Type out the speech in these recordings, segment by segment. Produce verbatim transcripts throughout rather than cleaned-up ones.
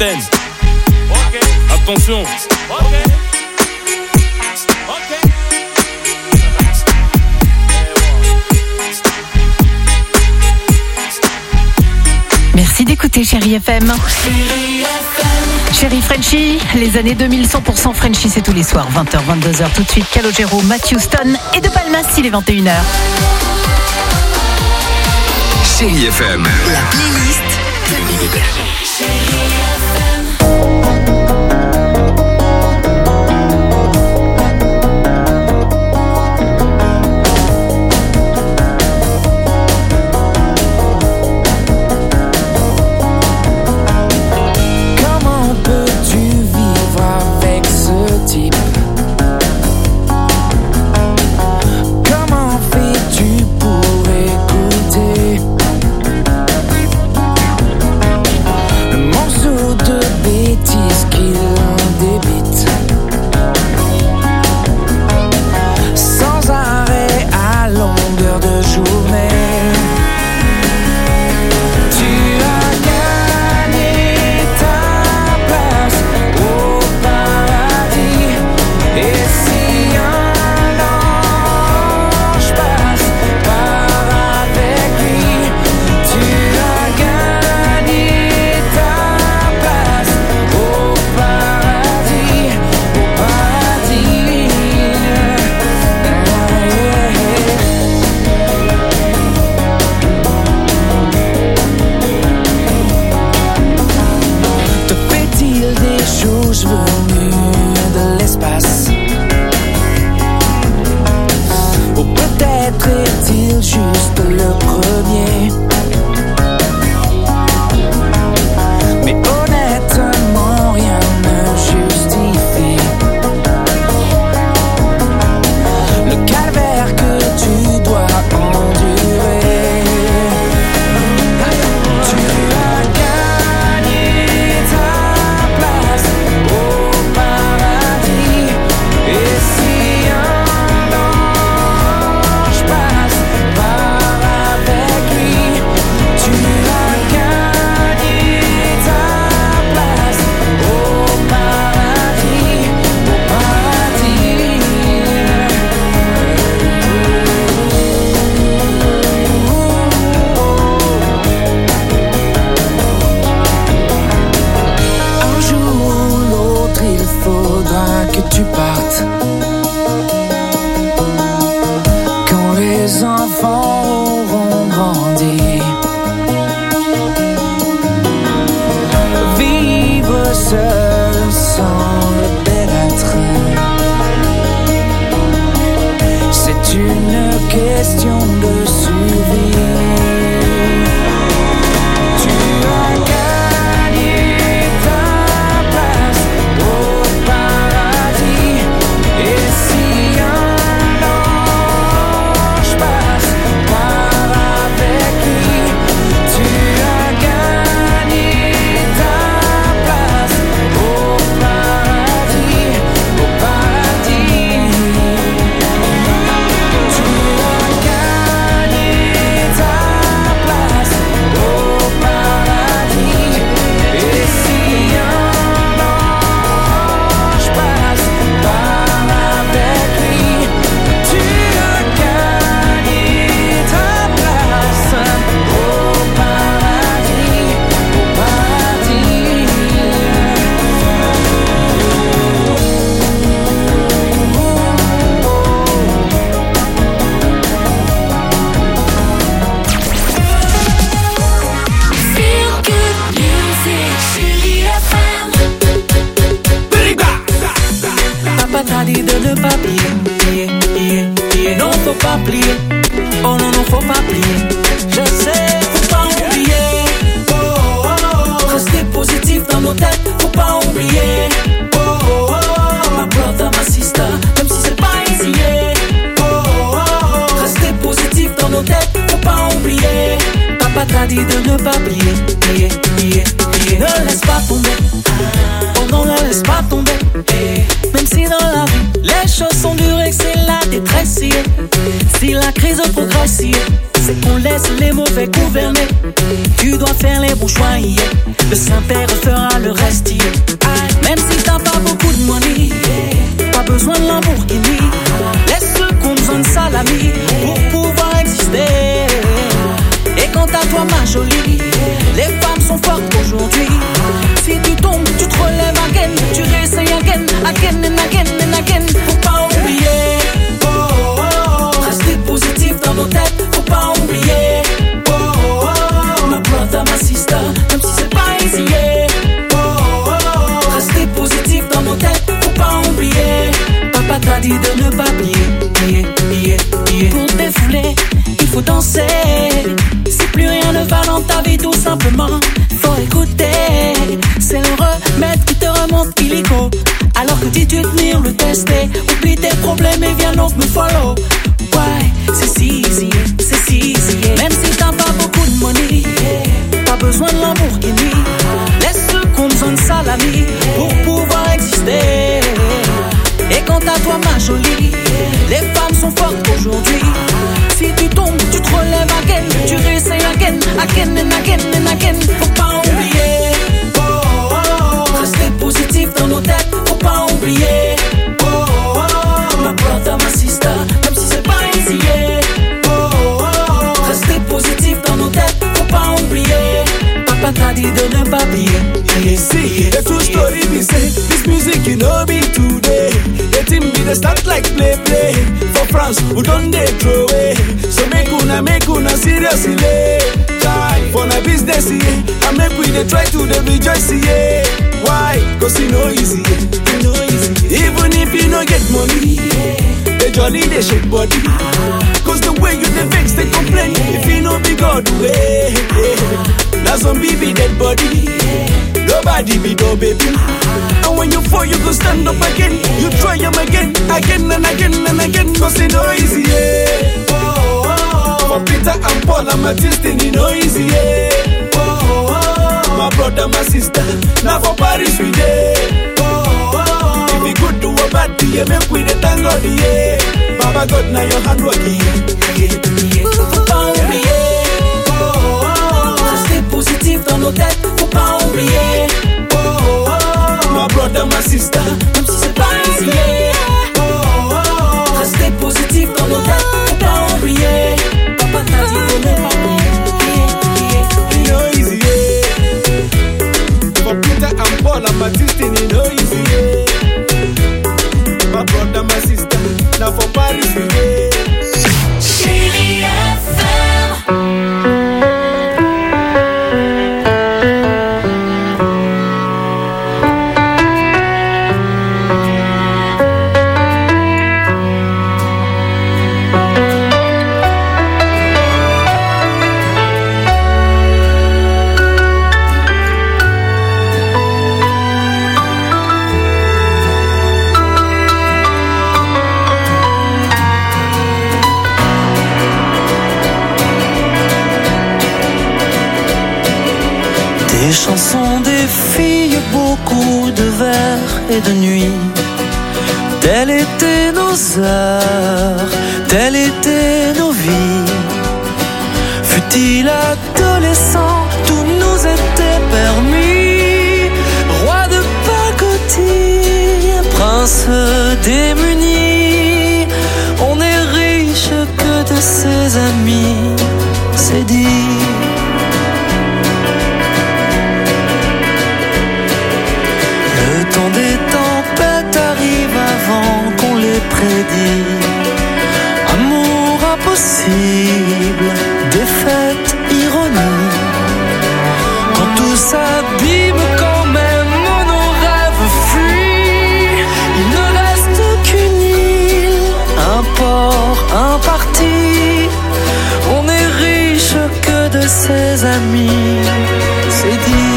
antenne. Ok. Attention. Ok. Ok. Merci d'écouter Chérie F M. Chérie Frenchie, les années deux mille, cent pour cent Frenchie, c'est tous les soirs, vingt heures, vingt-deux heures. Tout de suite, Calogero, Matthew Stone et De Palmas, il est vingt et une heures. Chérie F M. La playlist de Lille. Chérie F M. C'est qu'on laisse les mauvais gouverner. Tu dois faire les bons choix, yeah. Le Saint-Père fera le reste, yeah. Même si t'as pas beaucoup de money, pas besoin de Lamborghini. Laisse le compte besoin de salami pour pouvoir exister. Et quant à toi ma jolie, les femmes sont fortes aujourd'hui. Si tu tombes, tu te relèves again. Tu réessayes again, again and again and again. Faut pas oublier, oh, oh, oh. Rester positif dans nos têtes, faut pas oublier, oh, oh, oh. Ma brother, ma sister, même si c'est pas easy, yeah. Oh, oh, oh. Rester positif dans nos têtes, faut pas oublier. Papa t'a dit de ne pas plier, yeah, yeah, yeah. Pour te défouler, il faut danser. Si plus rien ne va dans ta vie, tout simplement, faut écouter. C'est le remède qui te remonte illico. Alors que dis-tu tenir le tester. Oublie tes problèmes et viens donc me follow. Ouais, c'est si easy, c'est si easy. Même si t'as pas beaucoup de money, pas besoin de Lamborghini. Laisse ceux qu'on besoin de salami pour pouvoir exister. Et quant à toi ma jolie, les femmes sont fortes aujourd'hui. Si tu tombes, tu te relèves again. Tu réessayes again, again and again and again. Faut pas oublier, oh, oh, oh. Rester positif dans nos têtes, faut pas oublier, oh, oh, oh. Ma brother, ma sister, même si c'est pas easy, yeah. Oh, oh, oh. Rester positif dans nos têtes, faut pas oublier. Papa t'a dit de ne pas plier. You see, the true story we say, this music you know be today. The team be the start like play play. For France, who don't they throw away. So make una, make una seriously. Try for na business, yeah. And make we they try to the rejoice, yeah. Why? Cause you know easy, yeah. You know easy. Even if you don't get money, yeah. They jolly, they shake body. Cause the way you they vex, they complain. If you know be God way, yeah. Now some baby dead body, yeah. Nobody be no baby. And when you fall, you go stand up again. You try them again, again and again and again. Cause it no easy, yeah. Oh, oh, oh. For Peter and Paul and Matthias, they no easy, yeah. Oh, oh, oh. My brother, my sister, now for Paris we dey. Oh, oh, oh. If you good do a bad do you make we the thank God, yeah. Baba God, now your hand working, yeah, yeah, yeah. Faut pas oublier, oh, oh, oh. Rester positif dans nos têtes, faut pas oublier, oh, oh, oh. My brother, my sister, même si c'est pas easy, yeah. Oh, oh, oh. Rester positif dans nos têtes, faut pas oublier. Papa t'a dit de ne pas oublier. You know easy, yeah. For Peter and Paul and Baptiste, you know easy, yeah. My brother, my sister, now for Paris, we dey. Chérie F M. Des chansons, des filles, beaucoup de vers et de nuits. Telles étaient nos heures, telles étaient nos vies. Fut-il adolescent, tout nous était permis. Roi de pacotille, prince démuni. On est riche que de ses amis, c'est dit. Le temps des tempêtes arrive avant qu'on les prédit. Amour impossible, défaite, ironie. Quand tout s'abîme, quand même nos rêves fuient. Il ne reste qu'une île, un port, un parti. On est riche que de ses amis, c'est dit.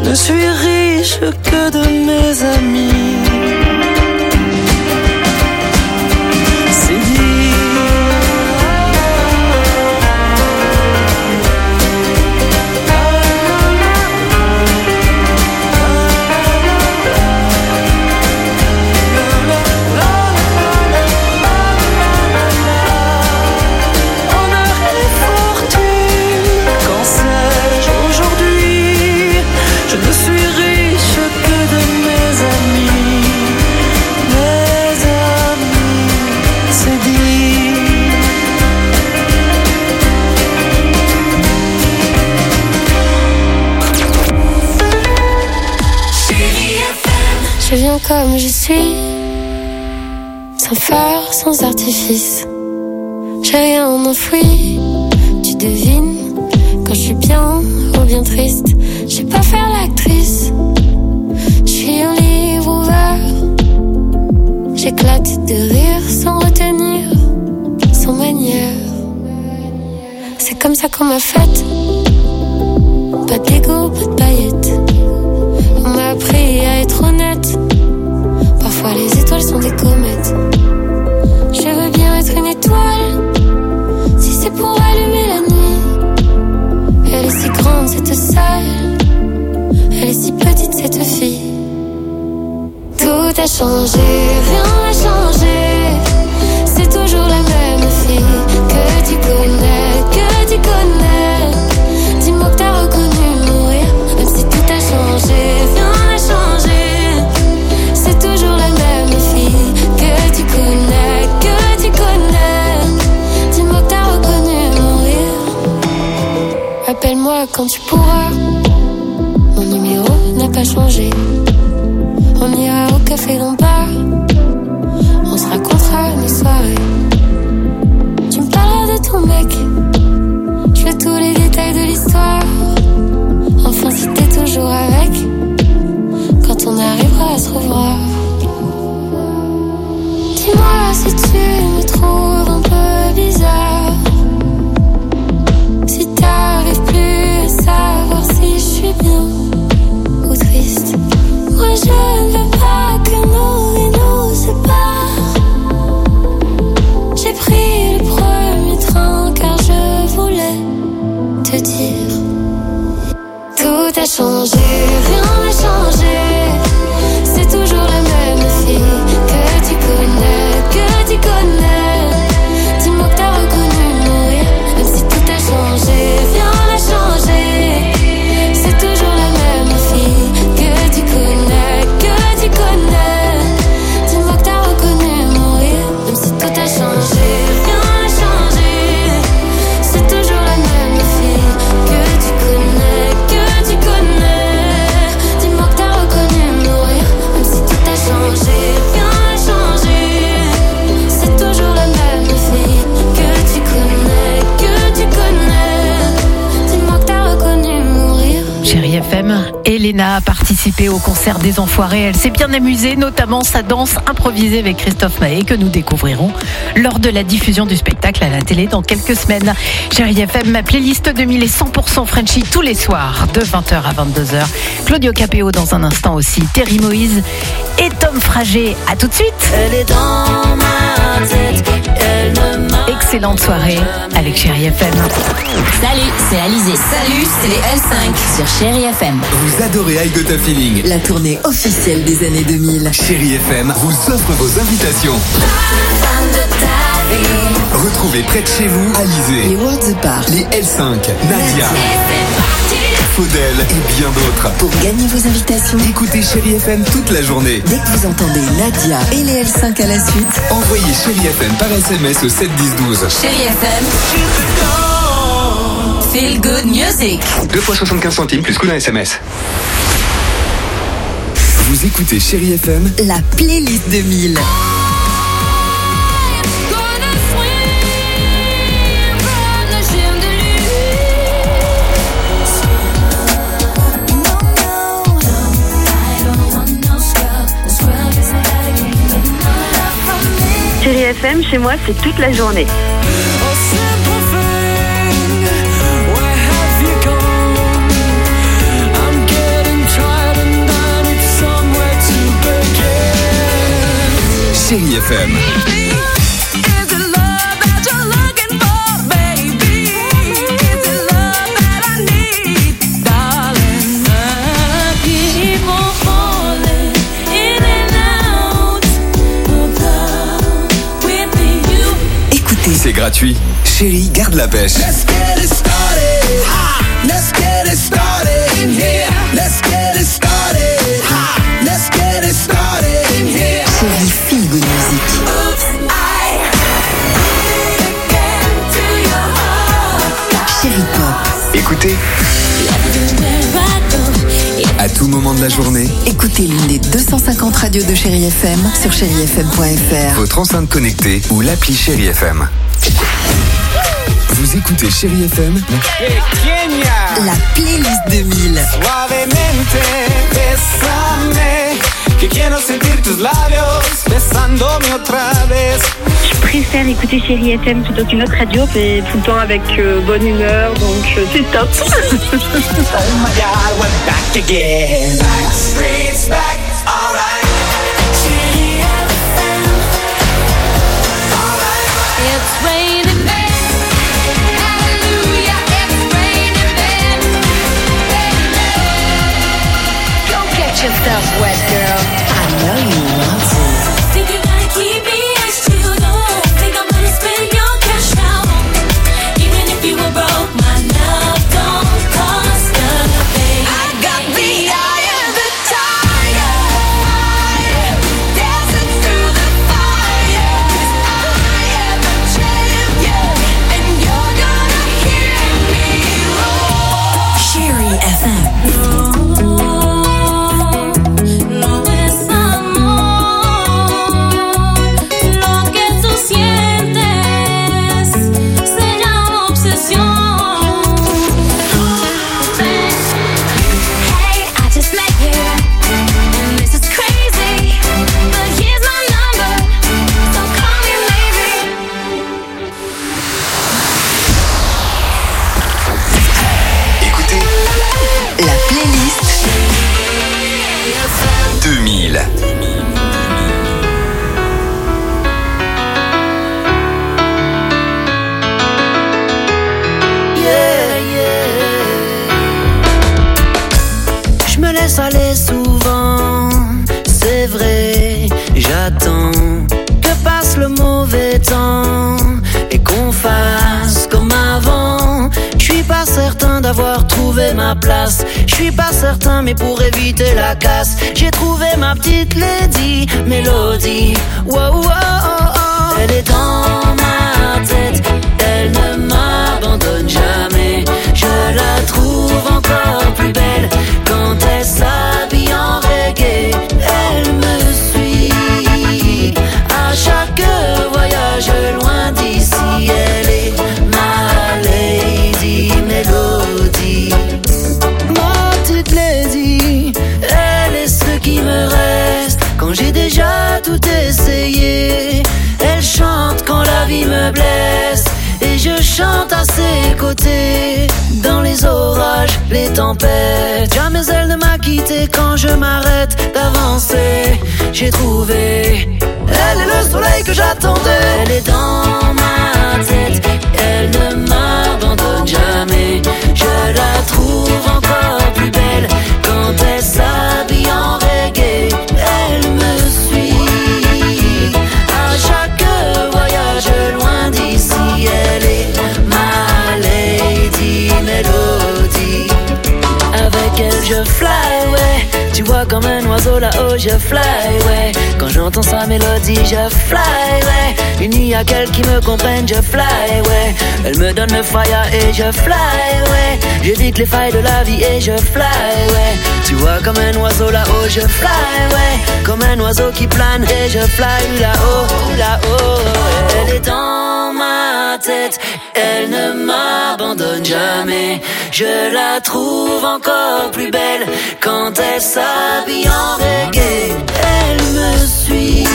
Je ne suis riche que de mes amis. C'est dit. Je viens comme je suis, sans phare, sans artifice. J'ai rien enfoui, tu devines, quand je suis bien ou bien triste. Je sais pas faire l'actrice, je suis un livre ouvert. J'éclate de rire sans retenir, sans manière. C'est comme ça qu'on m'a faite, pas d'ego, pas de paillettes. On m'a appris à être honnête. Parfois les étoiles sont des comètes. Je veux bien être une étoile, si c'est pour allumer la nuit. Elle est si grande cette salle, elle est si petite cette fille. Tout a changé, rien n'a changé. C'est toujours la même fille que tu connais, que tu connais. Dis-moi que t'as reconnu mon rire, même si tout a changé, rien n'a changé. C'est toujours la même fille que tu connais, que tu connais. Dis-moi que t'as reconnu mon rire. Appelle-moi quand tu pourras, mon numéro n'a pas changé. On ira au café Lombard, on se racontera nos soirées. Tu me parleras de ton mec, je veux tous les détails de l'histoire. Enfin si t'es toujours avec, quand on arrivera à se revoir. Dis-moi si tu me trouves un peu bizarre, si t'arrives plus à savoir si je suis bien ou triste. Moi je ne veux pas que nous et nous séparent. J'ai pris le premier train car je voulais te dire. Tout a changé, rien n'a changé. C'est toujours la même fille que tu connais, que tu connais. Dis-moi que t'as reconnu mon rire, même si tout a changé, rien n'a changé. C'est toujours la même fille que tu connais, que tu connais. Dis-moi que t'as reconnu mon rire, même si tout a changé, rien n'a changé. C'est toujours la même fille que tu connais, que tu connais. Dis-moi que t'as reconnu mon rire, même si tout a changé, rien n'a changé. C'est toujours la même fille que tu connais, que tu connais. Dis-moi que t'as reconnu mon rire. Chérie F M, Elena a participé au concert des Enfoirés. Elle s'est bien amusée, notamment sa danse improvisée avec Christophe Maé, que nous découvrirons lors de la diffusion du spectacle à la télé dans quelques semaines. Chérie F M, ma playlist deux mille est cent pour cent Frenchy tous les soirs de vingt heures à vingt-deux heures. Claudio Capéo dans un instant aussi, Terry Moïse et Tom Frager. À tout de suite. Elle est dans ma tête, elle ne m'a... Excellente soirée avec Chérie F M. Salut, c'est Alizé. Salut, c'est les L cinq sur Chérie F M. Vous adorez I Got a Feeling. La tournée officielle des années deux mille. Chérie F M vous offre vos invitations. Retrouvez près de chez vous Alizé, Les Worlds Park, les L cinq, Nadia, Faudel et bien d'autres. Pour gagner vos invitations, Écoutez Chérie F M toute la journée. dès que vous entendez Nadia et les L cinq à la suite, Envoyez Chérie F M par S M S au sept dix douze. Chérie F M. Feel good music. deux fois soixante-quinze centimes plus coût d'un S M S. Vous écoutez Chérie F M, La playlist deux mille. Chérie F M, chez moi, c'est toute la journée. Where have you gone? I'm getting tired. Chérie F M. C'est gratuit. Chérie, garde la pêche. Let's get it started. Ha! Let's get it started in here. Let's get it started. Ha! Let's get it started in here. Chérie, feel good music. Chérie Pop. Écoutez. À tout moment de la journée, Écoutez l'une des deux cent cinquante radios de Chérie F M sur chérie f m point f r. votre enceinte connectée ou l'appli Chérie F M. Vous écoutez Chérie F M. La playlist deux mille. Suavemente, bésame, que quiero sentir tus labios besándome otra vez. Je préfère écouter Chérie F M plutôt qu'une autre radio, mais tout le temps avec euh, bonne humeur, donc euh, c'est top. Oh my God, we're back again. Back streets back, alright. Chérie F M, alright. It's raining men. Hallelujah, it's raining men. Don't get yourself wet, girl. I know you want to. Think you gotta keep me as you don't think I'm gonna spend your cash out on me. Even if you were broke, my love don't cost a thing. I got the eye of the tiger, dancing through the fire. 'Cause I am a champion, and you're gonna hear me roar. Chérie F M. No es amor, lo que tú sientes se llama obsesión. Hey, I just met you, and this is crazy, but here's my number, so call me maybe. Écoutez. La playlist deux mille. Yeah, yeah. Je me laisse aller souvent, c'est vrai, j'attends que passe le mauvais temps et qu'on fasse comme avant. Je suis pas certain d'avoir trouvé ma place, je suis pas certain mais pour éviter la casse, j'ai trouvé ma petite lady Mélodie. Wow, wow, oh, oh. Elle est dans ma tête, elle ne m'abandonne jamais. Je la trouve encore plus belle quand elle s'habille en reggae. Elle me suit à chaque voyage loin d'ici. Elle est ma lady Mélodie. Ma petite lady, elle est ce qui me reste quand j'ai déjà tout essayé. Elle chante quand la vie me blesse et je chante à ses côtés. Dans les orages, les tempêtes, jamais elle ne m'a quitté quand je m'arrête d'avancer. J'ai trouvé, elle est le soleil que j'attendais. Elle est dans ma tête, elle ne m'abandonne jamais. Je la trouve encore plus belle quand elle s'habille en reggae. Elle me suit à chaque voyage loin d'ici. Elle est ma lady Mélodie. Avec elle je fly, ouais. Tu vois comme un oiseau là-haut je fly, ouais. Quand j'entends sa mélodie je fly, ouais. Il n'y a qu'elle qui me comprenne, je fly, ouais. Elle me donne le fire et je fly, ouais. J'évite les failles de la vie et je fly, ouais. Tu vois comme un oiseau là-haut je fly, ouais. Comme un oiseau qui plane et je fly là-haut, là-haut. Elle est dans ma tête, elle ne m'abandonne jamais. Je la trouve encore plus belle quand elle s'habille en reggae. Elle me suit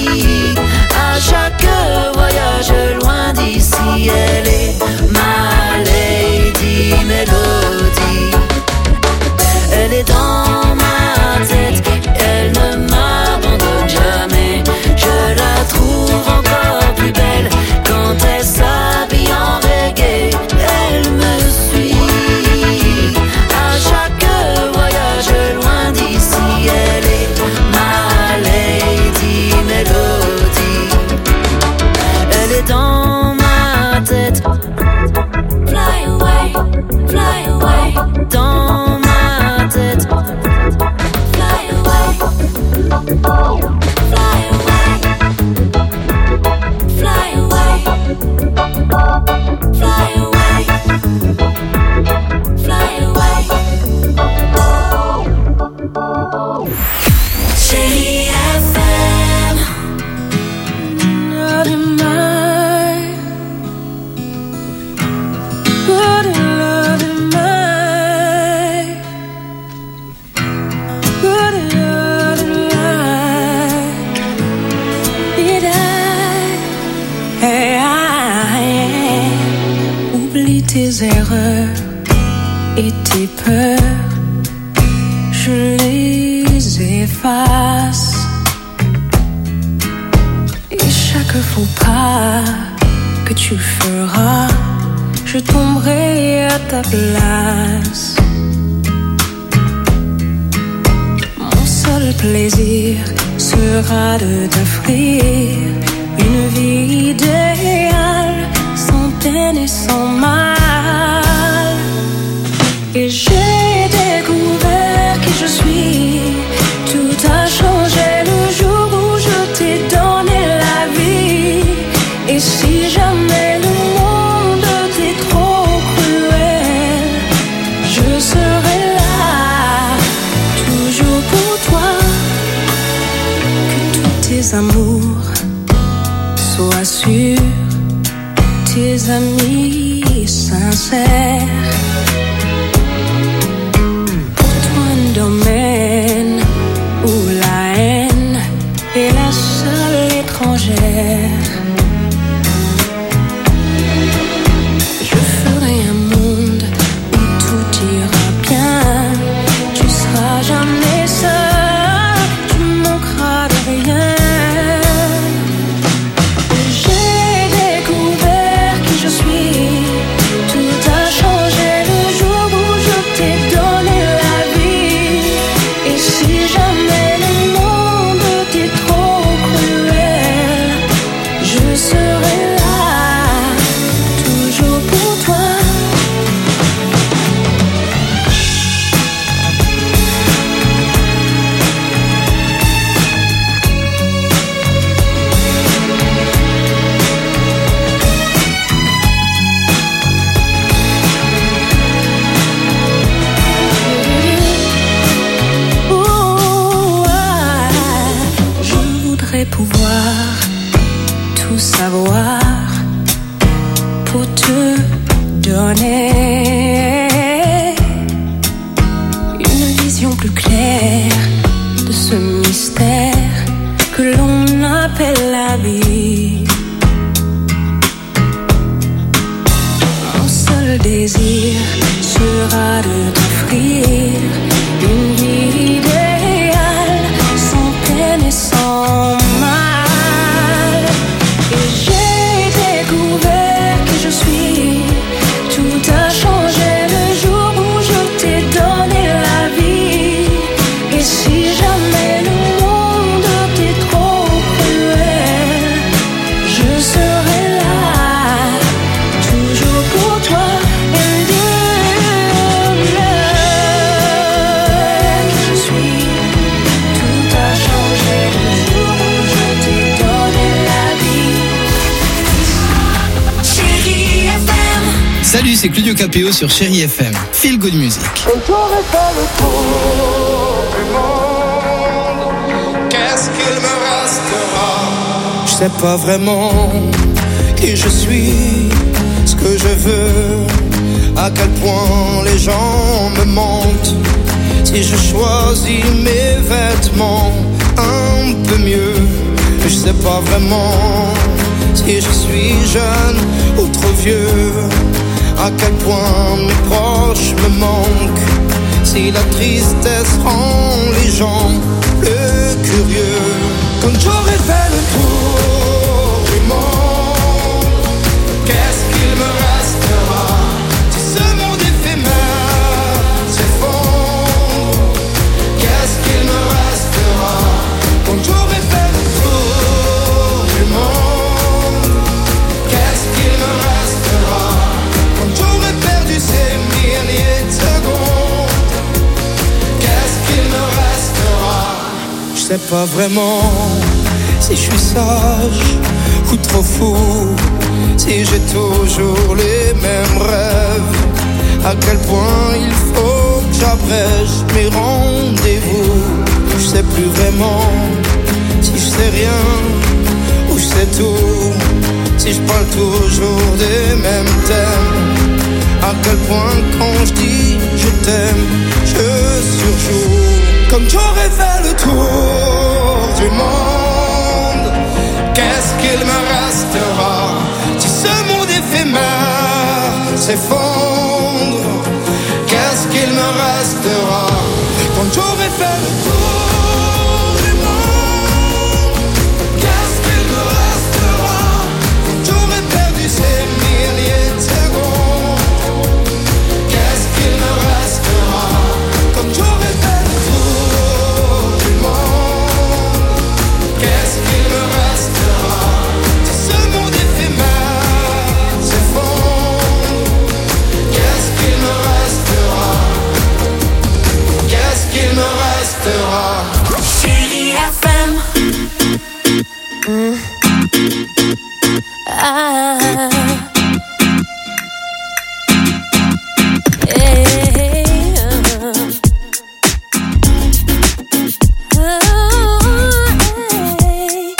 à chaque voyage loin d'ici. Elle est ma lady Mélodie. Elle est dans ma tête, elle ne m'abandonne jamais. Je la tes erreurs et tes peurs, je les efface. Et chaque faux pas que tu feras, je tomberai à ta place. Mon seul plaisir sera de t'offrir une vie idéale, sans peine et sans mal. Et j'ai découvert qui je suis. Tout a changé le jour où je t'ai donné la vie. Et si jamais le monde t'est trop cruel, je serai là, toujours pour toi. Que tous tes amours sois sûr, tes amis sincères. Pour toi un domaine où la haine est la seule étrangère. Je ferai un monde où tout ira bien. Tu seras jamais seul, tu manqueras de rien. Pouvoir tout savoir pour te donner une vision plus claire de ce mystère que l'on appelle la vie. Mon seul désir sera de t'offrir une vie idéale, sans peine et sans mal. Et j'ai découvert qui je suis. Tout a changé le jour où je t'ai donné la vie. Et si jamais le monde t'est trop cruel, je serai là, toujours pour toi. And you love qui je suis. Tout a changé le jour où je t'ai donné la vie. Chérie F M. Salut, c'est Claudio Capéo sur Chérie F M. Feel Good Music. J'aurais fait le tour du monde. Qu'est-ce qu'il me restera? Je sais pas vraiment qui je suis, ce que je veux, à quel point les gens me mentent. Si je choisis mes vêtements un peu mieux, je sais pas vraiment si je suis jeune ou trop vieux, à quel point mes proches me manquent, si la tristesse rend les gens plus curieux. Quand j'aurai fait le tour du monde, qu'est-ce qu'il me restera? Si ce monde éphémère s'effondre, qu'est-ce qu'il me restera? Quand j'aurai fait le tour du monde, qu'est-ce qu'il me restera? Quand j'aurai perdu ces milliers de secondes, qu'est-ce qu'il me restera? Je sais pas vraiment si je suis sage ou trop fou, si j'ai toujours les mêmes rêves, à quel point il faut que j'abrège mes rendez-vous. Je sais plus vraiment si je sais rien ou je sais tout, si je parle toujours des mêmes thèmes, à quel point quand je dis je t'aime, je surjoue. Comme j'aurais fait le tour du monde, qu'est-ce qu'il me restera? Si ce monde éphémère s'effondre, tour du monde. Qu'est-ce qu'il me restera quand j'aurai perdu ces milliers de secondes? Qu'est-ce qu'il me restera quand j'aurai fait le tour du monde? Qu'est-ce qu'il me restera si ce monde éphémère s'effondre? Qu'est-ce qu'il me restera? Qu'est-ce qu'il me restera? Chérie F M. Mm. Ah. Hey, uh. Oh, hey.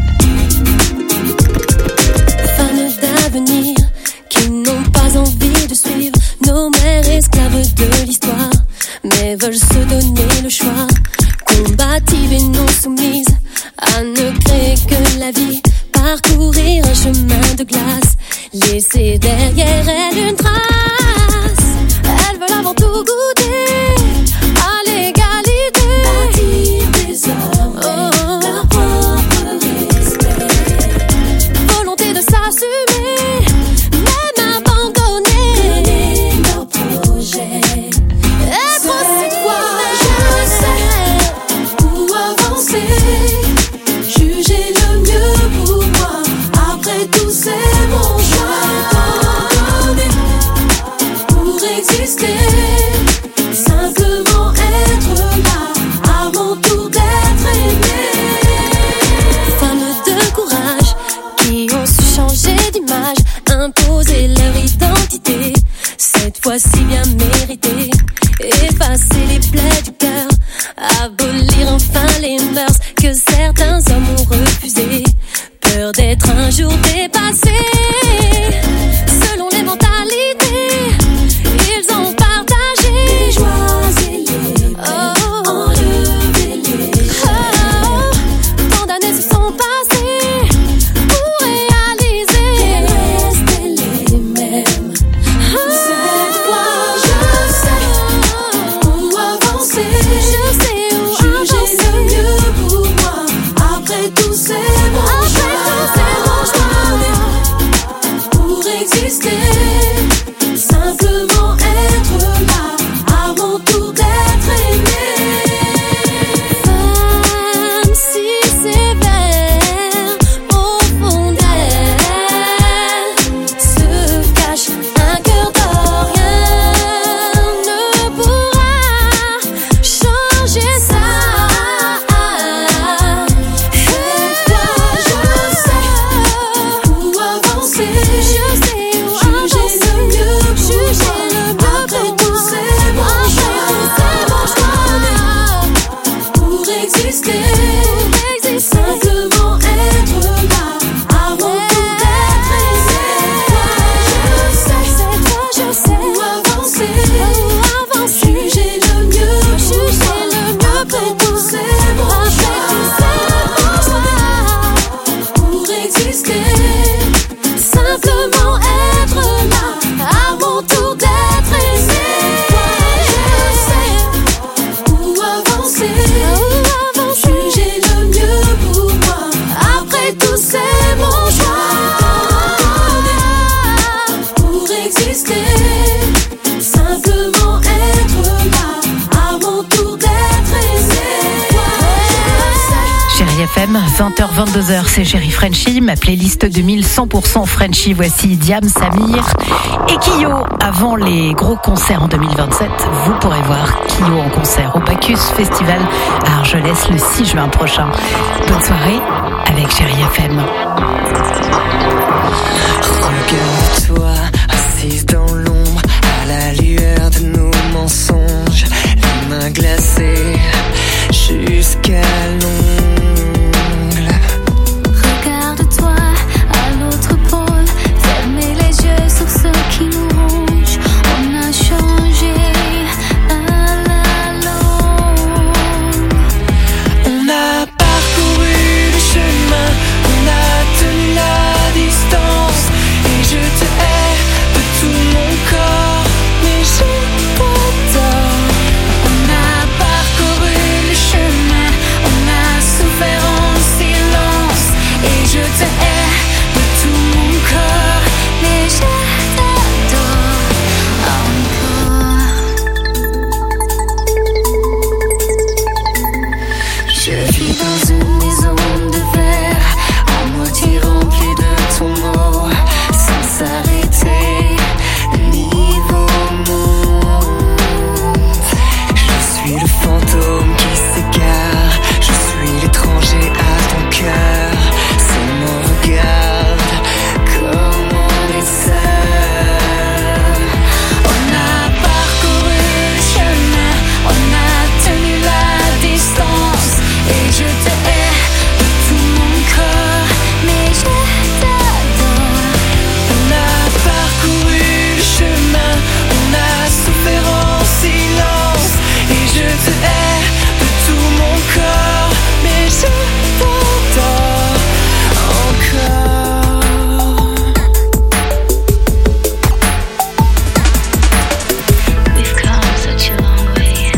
Femmes d'avenir qui n'ont pas envie de suivre nos mères esclaves de l'histoire, mais veulent se donner le choix, combatives et non soumises, à ne créer que la vie, parcourir un chemin de glace, laisser derrière elle une trace. Elles veulent avant tout goûter à l'égalité, bâtir des hommes, oh, leur propre respect, volonté de s'assumer, même abandonner, mener leur projet. Cette fois je sais où avancer, juger le mieux pour moi. Après tout c'est mon choix, pour exister, simplement être là, à mon tour d'être aimé. Femmes de courage qui ont su changer d'image, imposer leur identité, cette fois-ci bien méritée, effacer les plaies du cœur, abolir enfin les mœurs que certains hommes ont refusées, peur d'être un jour dépassés. Selon les mentalités, ils ont partagé les joies et les peines, oh, enlevé les chaînes. Oh, tant d'années se sont passées pour réaliser et rester les mêmes. Cette fois je sais où avancer, je sais où juger avancer, le mieux pour moi. Après tout c'est mon choix, pour exister, simplement être là, à mon tour d'être aimé. Femme si sévère, au fond d'elle se cache un cœur d'or, rien ne pourra changer ça. Cette fois je sais où avancer, je sais où juger le mieux, juger le mieux. Après tout c'est mon choix, pour exister, simplement être là, à mon tour d'être aimé. Cette fois je sais où avancer, où avancer, juger le mieux, juger le mieux. Après tout c'est mon choix, pour exister, simplement être là, à mon tour d'être aimé. Je sais où avancer, où avancer, juger le mieux pour moi. Après tout c'est mon choix, pour exister, simplement être là, à mon tour d'être aimé. Chérie F M, vingt heures vingt-deux heures, c'est Chérie Frenchie, ma playlist deux mille cent pour cent Frenchie. Voici Diam, Samir et Kyo. Avant les gros concerts en deux mille vingt-sept, vous pourrez voir Kyo en concert au Bacchus Festival à Argelès le six juin prochain. Bonne soirée avec Chérie F M. Regarde-toi, assise dans l'ombre, à la lueur de nos mensonges, les mains glacées jusqu'à l'ongle. Regarde-toi à l'autre pôle, fermez les yeux sur ceux qui nous rongent. On a changé à la longue. On a parcouru le chemin, on a tenu la distance, et je te hais de tout mon corps, mais je t'adore. On a parcouru Je vis dans une maison de verre, à moitié remplie de ton mot, sans s'arrêter, niveau monde. Je suis le fantôme qui s'égare, je suis l'étranger à ton cœur. C'est mon regard, comme on est seul. On a parcouru le chemin, on a tenu la distance, et je te hais de tout mon corps, mais je t'adore. On a parcouru le chemin, on a souffert en silence, et je te hais de tout mon corps, mais je t'adore encore. We've come such a long way.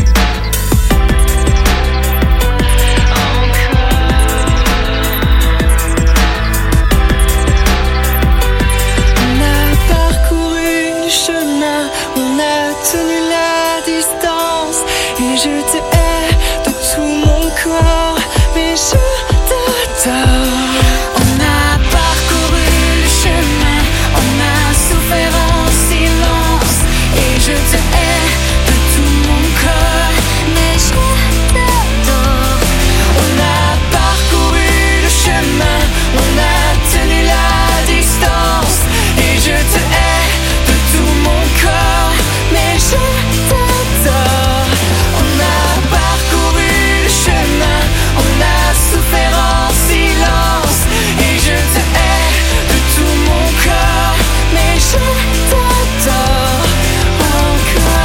On a parcouru le chemin, on a tenu la distance, et je te hais de tout mon corps, mais je t'adore. On a parcouru le chemin, on a souffert en silence, et je te hais de tout mon corps, mais je t'adore. On a parcouru le chemin, on a tenu la distance, et je te hais de tout mon corps, mais je t'adore. On a parcouru le chemin, on a souffert en silence, et je te hais de tout mon corps, mais je t'adore encore,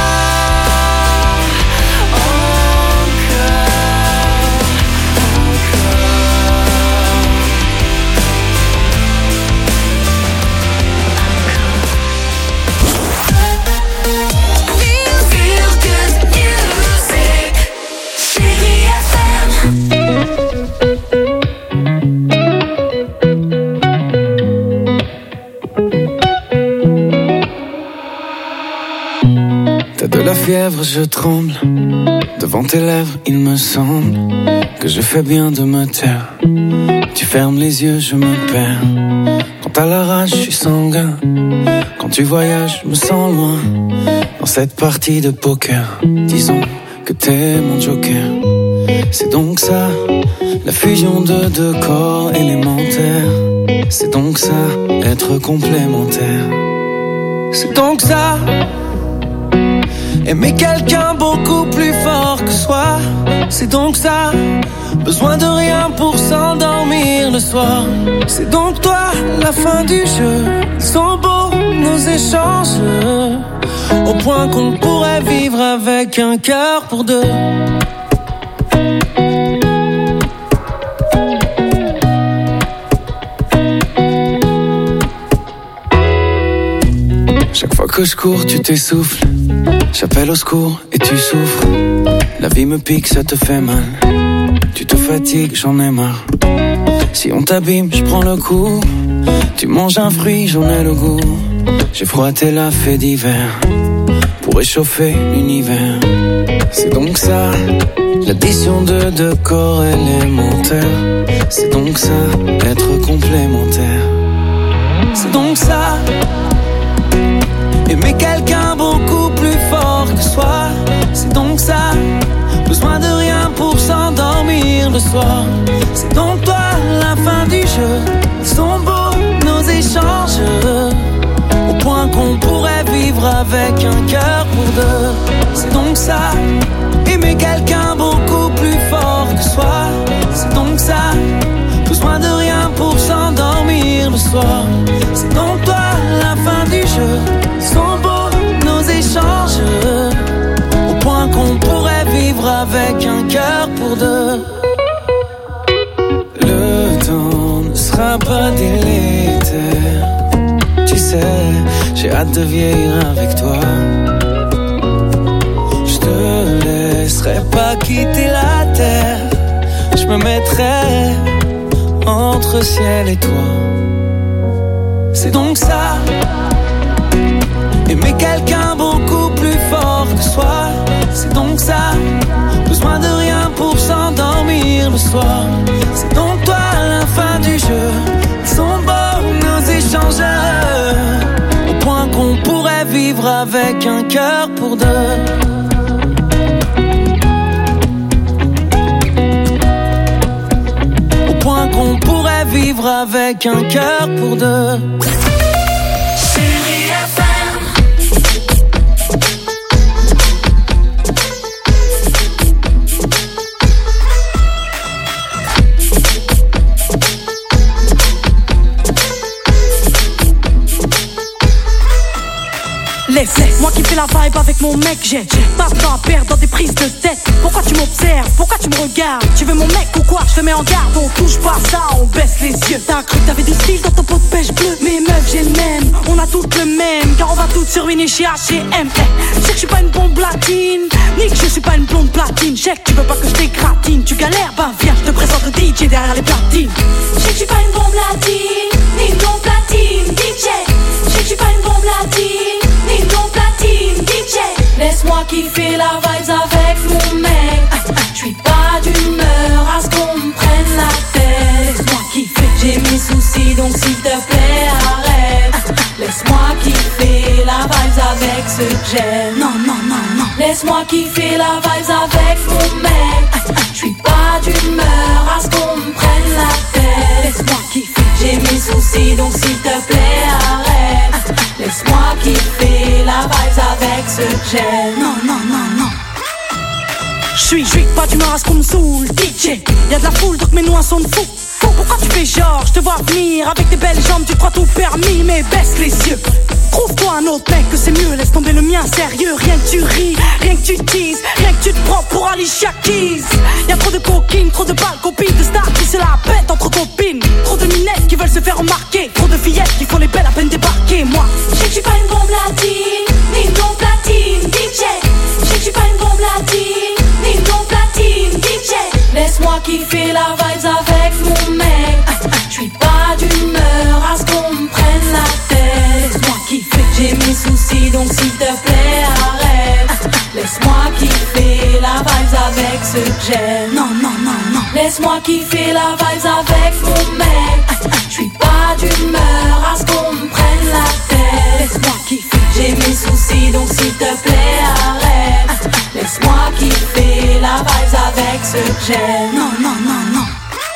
encore, Feel, feel good music, Chérie F M. T'as de la fièvre, je tremble. Devant tes lèvres, il me semble que je fais bien de me taire. Tu fermes les yeux, je me perds. Quand t'as la rage, je suis sanguin. Quand tu voyages, je me sens loin. Dans cette partie de poker, disons que t'es mon joker. C'est donc ça, la fusion de deux corps élémentaires. C'est donc ça, être complémentaire. C'est donc ça, aimer quelqu'un beaucoup plus fort que soi. C'est donc ça, besoin de rien pour s'endormir le soir. C'est donc toi, la fin du jeu. Ils sont beaux nos échanges, au point qu'on pourrait vivre avec un cœur pour deux. Chaque fois que je cours, tu t'essouffles. J'appelle au secours et tu souffres. La vie me pique, ça te fait mal. Tu te fatigues, j'en ai marre. Si on t'abîme, je prends le coup. Tu manges un fruit, j'en ai le goût. J'ai froissé la fée d'hiver pour réchauffer l'univers. C'est donc ça, l'addition de deux corps élémentaires. C'est donc ça, être complémentaire. C'est donc ça, aimer quelqu'un beaucoup plus fort que soi. C'est donc ça, besoin de rien pour s'endormir le soir. C'est donc toi, la fin du jeu. Ils sont beaux nos échanges, au point qu'on pourrait vivre avec un cœur pour deux. C'est donc ça, aimer quelqu'un beaucoup plus fort que soi. C'est donc ça, besoin de rien pour s'endormir le soir. C'est donc toi, la fin du jeu. Ils sont beaux nos échanges, au point qu'on pourrait vivre avec un cœur pour deux. Le temps ne sera pas délétère. Tu sais, j'ai hâte de vieillir avec toi. Je te laisserai pas quitter la terre. Je me mettrai entre ciel et toi. C'est donc ça, aimer quelqu'un beaucoup plus fort que soi. C'est donc ça, besoin de rien pour s'endormir le soir. C'est donc toi la fin du jeu. Ils sont beaux nos échangeurs, au point qu'on pourrait vivre avec un cœur pour deux. Au point qu'on pourrait vivre avec un cœur pour deux. Moi qui fais la vibe avec mon mec, j'ai pas de temps à perdre dans des prises de tête. Pourquoi tu m'observes, pourquoi tu me regardes? Tu veux mon mec ou quoi? Je te mets en garde, on touche pas ça, on baisse les yeux. T'as cru que t'avais du style dans ton pot de pêche bleu. Mes meufs j'ai le même, on a toutes le même, car on va toutes se ruiner chez H et M. Je sais que je suis pas une bombe latine, ni que je suis pas une blonde platine. Je sais que tu veux pas que je t'écratine, tu galères, bah viens, je te présente le D J derrière les platines. Je sais que je suis pas une bombe latine, ni une blonde platine, D J. Je sais que je suis pas une bombe latine, ni une blonde platine, D J. Laisse-moi kiffer la vibes avec mon mec. Je suis pas d'humeur à ce qu'on me prenne la tête. Laisse-moi kiffer, j'ai mes soucis donc s'il te plaît arrête. Laisse-moi kiffer la vibes avec ce que j'aime. Non, non, non, non. Laisse-moi kiffer la vibes avec mon mec. Je suis pas d'humeur à ce qu'on me prenne la tête. Laisse-moi kiffer, j'ai mes soucis donc s'il te plaît arrête. Laisse-moi kiffer la vibes avec ce que j'aime. Non, non, non, non. J'suis, j'suis pas d'humeur à ce qu'on me saoule, D J. Y'a de la foule donc mes noix sont de fou. Pourquoi tu fais genre, je te vois venir avec tes belles jambes, tu crois tout permis, mais baisse les yeux. Trouve-toi un autre mec que c'est mieux, laisse tomber le mien sérieux. Rien que tu ris, rien que tu teases, rien que tu te prends pour Alicia Keys. Y'a trop de coquines, trop de balles, copines de stars qui se la pètent entre copines. Trop de minettes qui veulent se faire remarquer, trop de fillettes qui font les belles à peine débarquer. Moi, je sais que je suis pas une bombe latine, ni une blonde platine, D J. Je sais que je suis pas une bombe latine, ni une blonde platine, D J. Laisse-moi kiffer la vibes avec mon mec. Je suis pas d'humeur à ce qu'on me prenne la tête. Laisse-moi kiffer, j'ai mes soucis donc s'il te plaît arrête. Laisse-moi kiffer la vibes avec ce que j'aime. Non, non, non, non. Laisse-moi kiffer la vibes avec mon mec. Je suis pas d'humeur à ce qu'on me prenne la tête. Laisse-moi kiffer, j'ai mes soucis donc s'il te plaît arrête. Laisse-moi kiffer la vibes avec ce que j'aime. Non, non, non, non.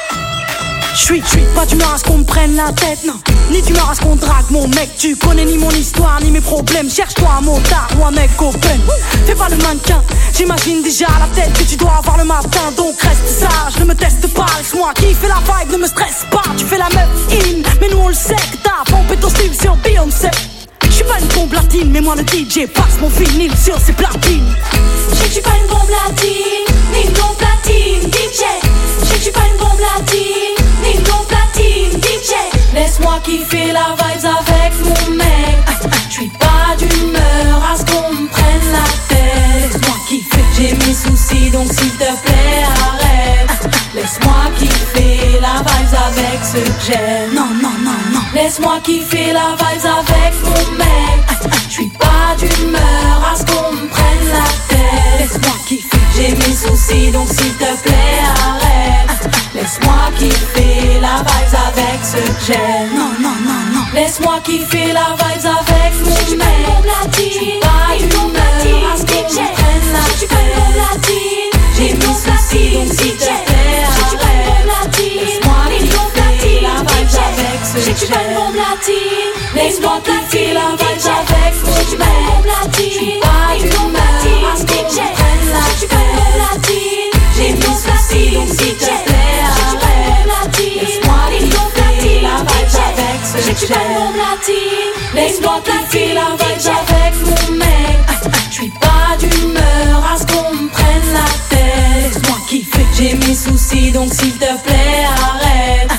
J'suis, j'suis pas d'humeur à ce qu'on me prenne la tête, non. Ni d'humeur à ce qu'on drague mon mec. Tu connais ni mon histoire, ni mes problèmes. Cherche-toi un motard ou un mec open. Fais pas le mannequin, j'imagine déjà la tête que tu dois avoir le matin. Donc reste sage, ne me teste pas. Laisse-moi kiffer la vibe, ne me stresse pas. Tu fais la meuf in, mais nous on le sait que t'as pompé ton style sur Beyoncé. J'suis pas une bombe latine, mais moi le D J passe mon vinyle sur ses platines. Je sais que je suis pas une bombe latine, ni une blonde platine, D J. Je sais que je suis pas une bombe latine, ni une blonde platine, D J. Laisse-moi kiffer la vibes avec mon mec. Je suis pas d'humeur à ce qu'on me prenne la tête. Laisse-moi kiffer, j'ai mes soucis donc s'il te plaît arrête. Laisse-moi kiffer la vibes avec ce que j'aime. Non, non, non, non. Laisse-moi kiffer la vibes avec mon mec. Je suis pas d'humeur à ce qu'on me prenne la tête. Laisse-moi kiffer, j'ai mes soucis donc s'il te plaît arrête. Laisse-moi kiffer la vibes avec ce que j'aime. Non, non, non, non. Laisse-moi kiffer la vibes avec mon mec. Je suis pas d'humeur à ce qu'on me prenne la tête. J'ai mes soucis donc s'il te plaît arrête. Laisse-moi kiffer la vibes avec ce que j'aime. Laisse-moi kiffer la vibes avec mon mec. Je suis pas d'humeur à ce qu'on me prenne la tête. J'ai mes soucis donc s'il te plaît arrête. Laisse-moi kiffer la vibes avec ce que j'aime. Laisse-moi kiffer la vibes avec mon mec. Je suis pas d'humeur à ce qu'on me prenne la tête. Laisse-moi kiffer, j'ai mes soucis donc s'il te plaît arrête.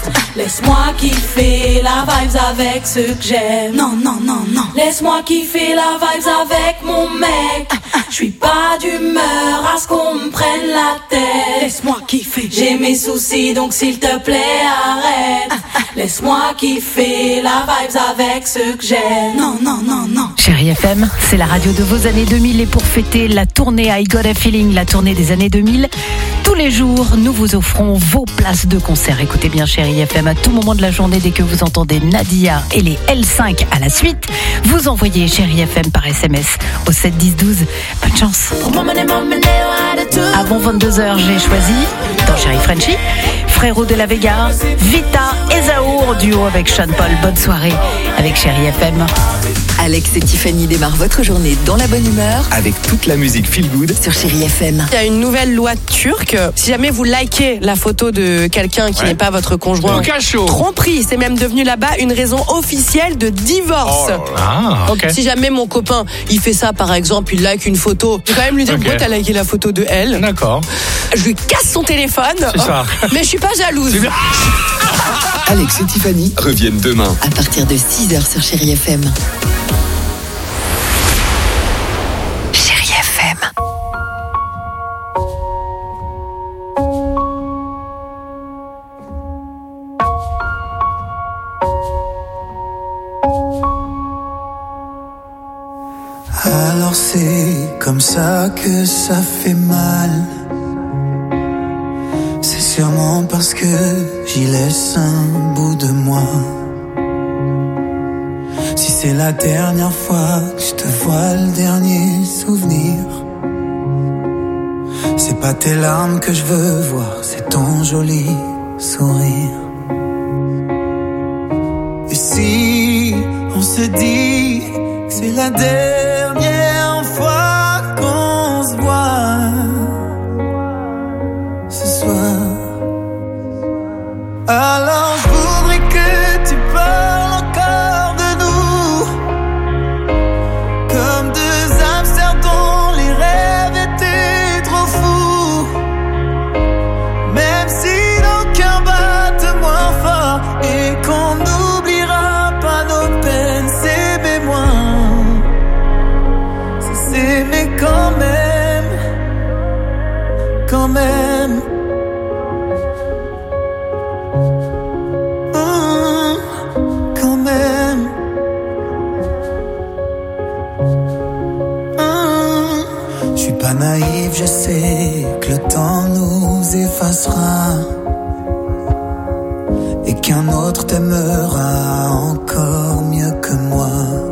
Laisse-moi kiffer la vibes avec ceux que j'aime. Non, non, non, non. Laisse-moi kiffer la vibes avec mon mec. Je suis pas d'humeur à ce qu'on me prenne la tête. Laisse-moi kiffer. J'ai mes soucis donc s'il te plaît arrête. Laisse-moi kiffer la vibes avec ceux que j'aime. Non, non, non, non. Chérie F M, c'est la radio de vos années deux mille et pour fêter la tournée I Got a Feeling, la tournée des années deux mille, tous les jours, nous vous offrons vos places de concert. Écoutez bien Chérie F M, à tout moment de la journée, dès que vous entendez Nadia et les L cinq à la suite, vous envoyez Chérie F M par S M S au sept dix douze. Bonne chance. Avant vingt-deux heures, j'ai choisi, dans Chérie Frenchie, Frérot de la Vega, Vita et Zaour, duo avec Sean Paul. Bonne soirée avec Chérie F M. Alex et Tiffany démarrent votre journée dans la bonne humeur avec toute la musique feel good sur Chérie F M. Il y a une nouvelle loi turque. Si jamais vous likez la photo de quelqu'un qui ouais. n'est pas votre conjoint, tromperie, c'est même devenu là-bas une raison officielle de divorce. Oh, ah, okay. Si jamais mon copain il fait ça, par exemple, il like une photo, je vais quand même lui dire okay. pourquoi t'as liké la photo de elle. D'accord. Je lui casse son téléphone. C'est ça. Mais je suis pas jalouse. Alex et Tiffany reviennent demain à partir de six heures sur Chérie F M. Chérie F M. Alors c'est comme ça que ça fait mal. C'est sûrement parce que j'y laisse un bout de moi. Si c'est la dernière fois que je te vois, le dernier souvenir, c'est pas tes larmes que je veux voir, c'est ton joli sourire. Et si on se dit que c'est la dernière fois qu'on se voit ce soir, alors je voudrais que tu parles encore de nous, comme deux hamsters dont les rêves étaient trop fous. Même si nos cœurs battent moins fort et qu'on n'oubliera pas nos peines, s'aimer moins, c'est s'aimer quand même, quand même. Pas naïf, je sais que le temps nous effacera et qu'un autre t'aimera encore mieux que moi.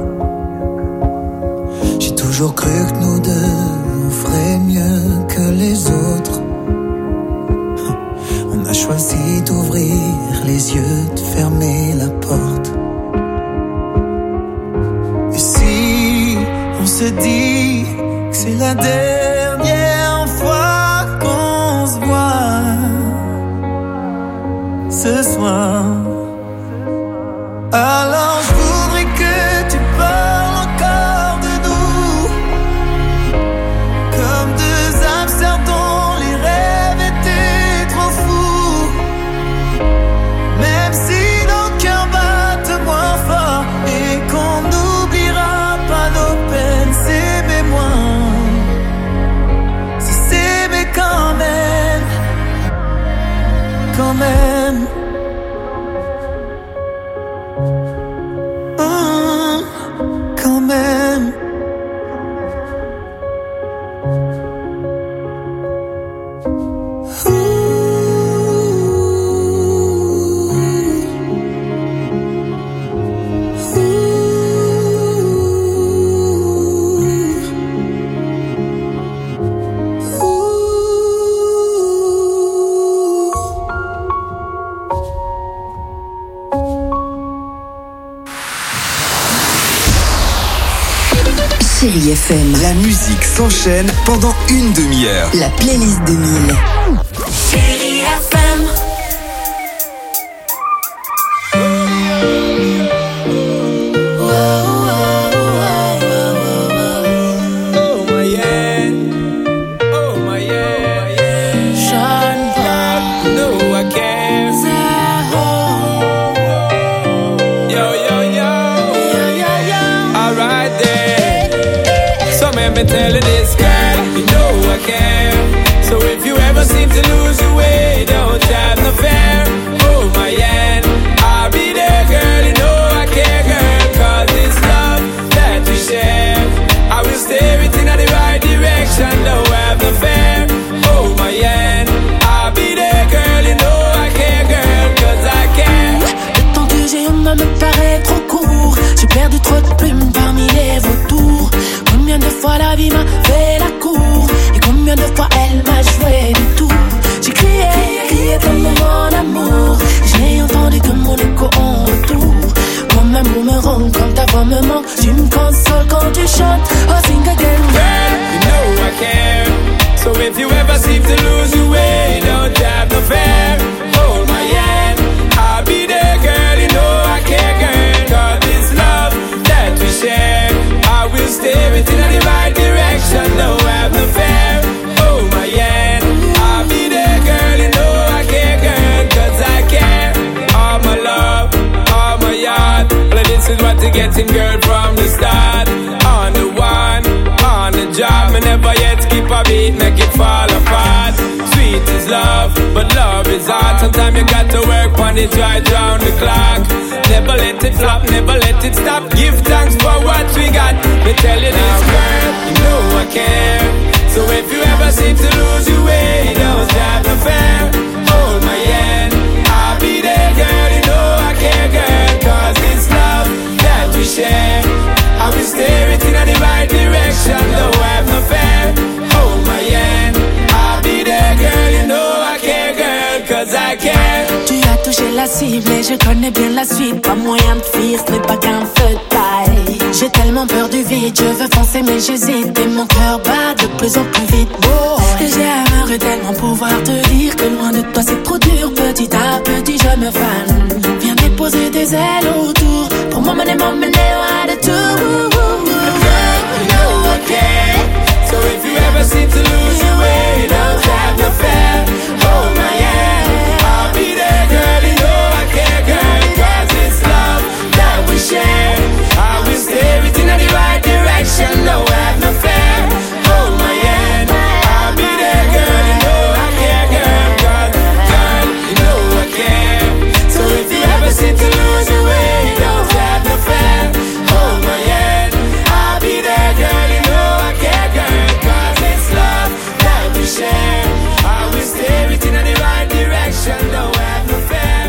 J'ai toujours cru que nous deux on ferait mieux que les autres. On a choisi d'ouvrir les yeux, de fermer la porte. Et si on se dit que c'est la dernière fois qu'on se voit ce soir, alors je voudrais que tu parles encore de nous, comme deux hamsters dont les rêves étaient trop fous. Même si nos cœurs battent moins fort et qu'on n'oubliera pas nos peines, s'aimer moins, quand même, quand même. Mmh, quand même. Chérie F M. La musique s'enchaîne pendant une demi-heure. La playlist deux mille. Chérie F M. No, I can't. me tell you this, girl, you know I care. So if you ever seem to lose your way, don't have no fear. Hold my hand, I'll be there, girl, you know I care, girl. Cause this love that we share, I will steer it in the right direction, don't have no fear. Hold my hand, I'll be there, girl, you know I care, girl, cause I care. Le temps que j'ai en main me paraît trop court. J'ai perdu trop de plumes parmi les vautours. Combien de fois la vie m'a fait la cour, et combien de fois elle m'a joué du tour. J'ai crié, crié comme mon amour, j'ai entendu que mon écho en retour. Comme un boomerang quand ta voix me manque, tu me consoles quand tu chantes. Oh, sing again, girl, you know I care. So if you ever seem to lose your way, don't have no fear. Hold my hand, I'll be there, girl, you know I care, girl. Cause this love that we share, I will steer it in the right direction, don't have no fear. Hold my hand, I'll be there, girl, you know I care, girl. Cause I care, all my love, all my heart. Well, this is what you're getting, girl, from the start. On the one, on the job, me never yet skip a beat, make it fall apart. Sweet is love, but love is hard. Sometimes you got to work on it right round the clock. Never let it flop, never let it stop. Give thanks for what we got. Me tell you this, girl, you know I care. So if you ever seem to lose your way, don't have no fear. Hold my hand, I'll be there, girl, you know I care, girl. Cause it's love that we share, I will steer it in the right direction, don't have no fear. Hold my hand, I'll be there, girl, you know I care, girl, cause I care. Tu as touché la cible et je connais bien la suite. Pas moyen de fuir, ce n'est pas qu'un feu de paille. J'ai tellement peur du vide, je veux foncer mais j'hésite. Et mon cœur bat de plus en plus vite. Oh. Et j'aimerais tellement pouvoir te dire que loin de toi c'est trop dur. Petit à petit je me fane. Viens déposer tes ailes autour pour m'emmener, m'emmener loin de tout. You know I care. So if you ever seem to lose your way, don't have no fear. Hold my hand, I'll be there, girl, you know I care, girl. Cause it's love that we share, I will steer it in the right direction, no have no fear. Hold my hand, I'll be there, girl, you know I care, girl. Cause, girl, you know I care. So if you ever seem to lose your way, don't have no fear. Hold my hand, I'll be there, girl, you know I care, girl. Cause it's love that we share, I will steer it in the right direction, don't have no fear.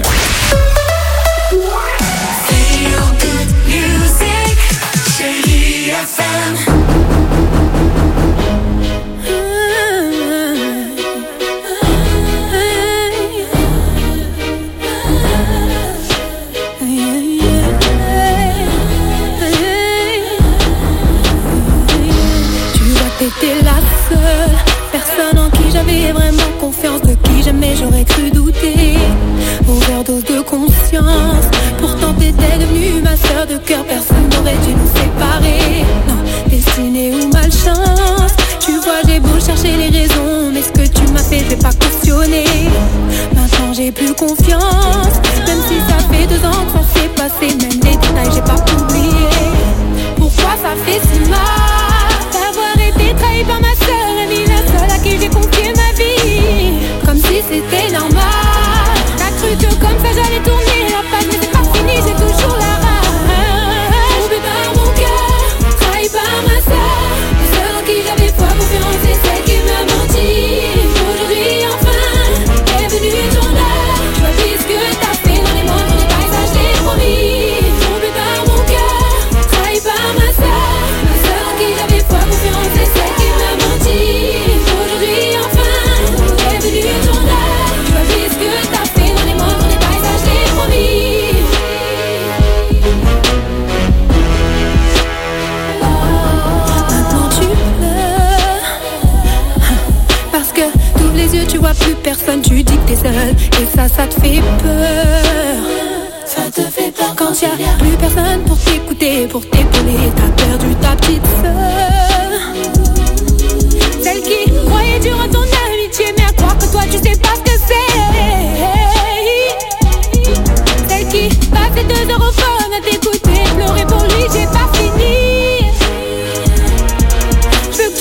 Feel good music, Chérie F M. T'étais la seule personne en qui j'avais vraiment confiance, de qui jamais j'aurais cru douter. Overdose de conscience, pourtant t'étais devenue ma sœur de cœur. Personne n'aurait dû nous séparer, non, destinée ou malchance. Tu vois, j'ai beau chercher les raisons, mais ce que tu m'as fait, je vais pas cautionner. Maintenant j'ai plus confiance, même si ça fait deux ans que ça s'est passé. Même les détails, j'ai pas oublié. Pourquoi ça fait si mal trahi par ma seule amie, la seule à qui j'ai confié ma vie, comme si c'était normal. T'as cru que comme ça j'allais tourner la page, mais c'est pas fini, j'ai toujours la rage. Tombé par mon cœur, trahi par ma seule, la seule en qui j'avais foi, confiance, c'est celle qui m'a menti. Aujourd'hui enfin, est venue ton heure, je vois plus ce que t'as fait dans les moindres détails, ça je t'ai promis. Tombé par mon cœur, trahi par ma seule, la seule en qui j'avais foi, confiance, c'est celle qui m'a menti. Aujourd'hui enfin, est venue ton heure, je vois plus ce que t'as fait dans les moindres détails, ça je t'ai promis. Maintenant tu pleures parce que t'ouvres les yeux, tu vois plus personne, tu dis que t'es seule et ça, ça te fait peur. Ça te fait peur quand y'a plus personne pour t'écouter, pour t'épauler. T'as perdu ta petite sœur, celle qui croyait dur en ton amitié, mais à croire que toi tu sais pas ce que c'est. Celle qui passait deux heures au phone à t'écouter, pleurer pour lui, j'ai pas fini. Je veux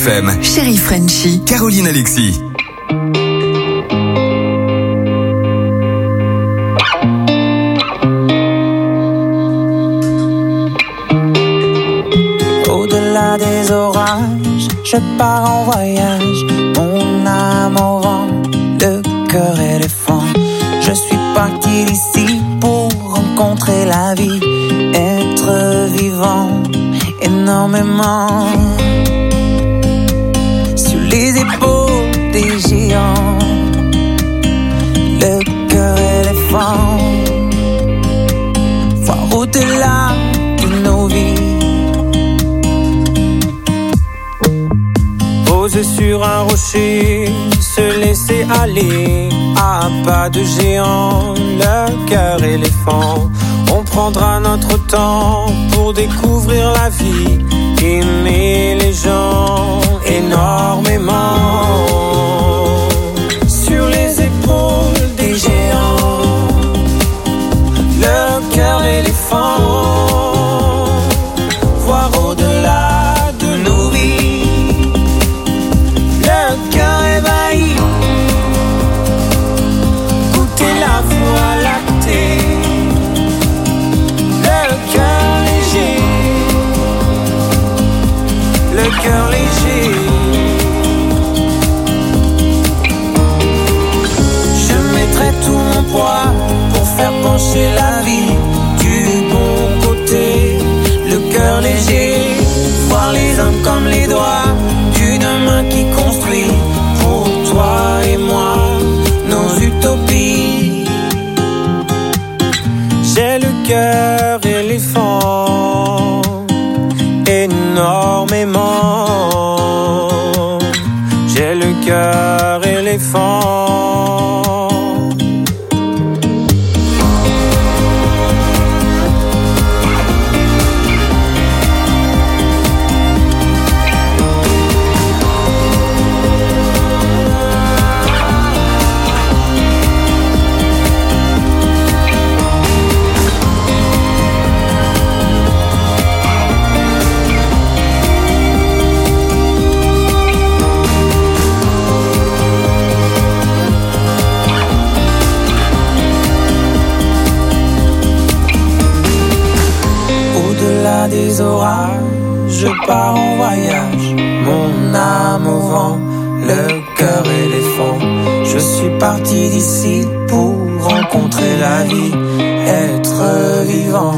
M. Chérie Frenchie. Caroline Alexis. Au-delà des orages, je pars en voyage. Mon âme au vent, le cœur éléphant. Je suis parti d'ici pour rencontrer la vie, être vivant énormément. Sur les épaules des géants, le cœur éléphant. Voir au-delà de nos vies. Poser sur un rocher, se laisser aller à pas de géant, le cœur éléphant. On prendra notre temps pour découvrir la vie, aimer les gens énormément. Sur les épaules des géants, le cœur éléphant. Voir au-delà de nos vies, le cœur ébahi. Goûter la voie lactée, le cœur léger, le cœur léger. Je mettrai tout mon poids pour faire pencher la vie du bon côté, le cœur léger. Voir les hommes comme les doigts d'une main qui construit pour toi et moi nos utopies. J'ai le cœur éléphant énormément. J'ai le cœur éléphant. Des orages, je pars en voyage, mon âme au vent, le cœur éléphant. Je suis parti d'ici pour rencontrer la vie, être vivant.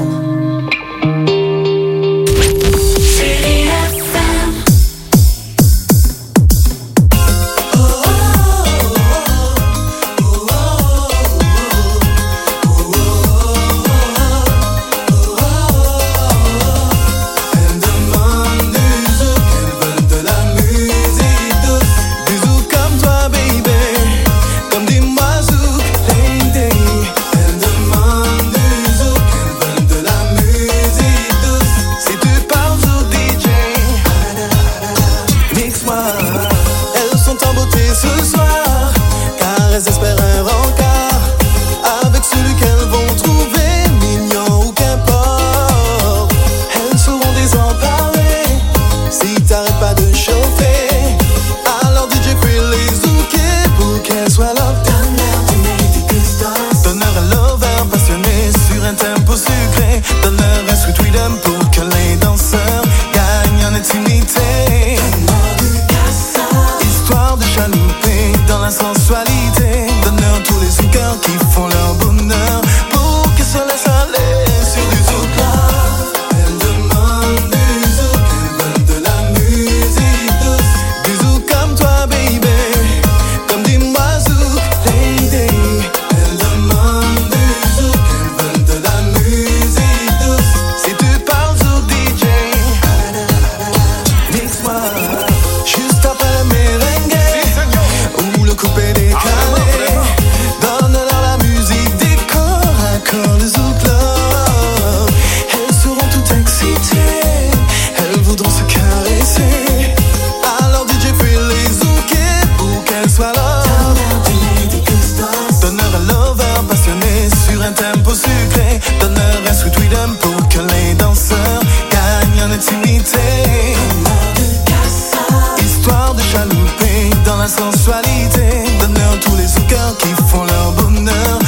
qualité. Donneur tous les cœurs qui font leur bonheur.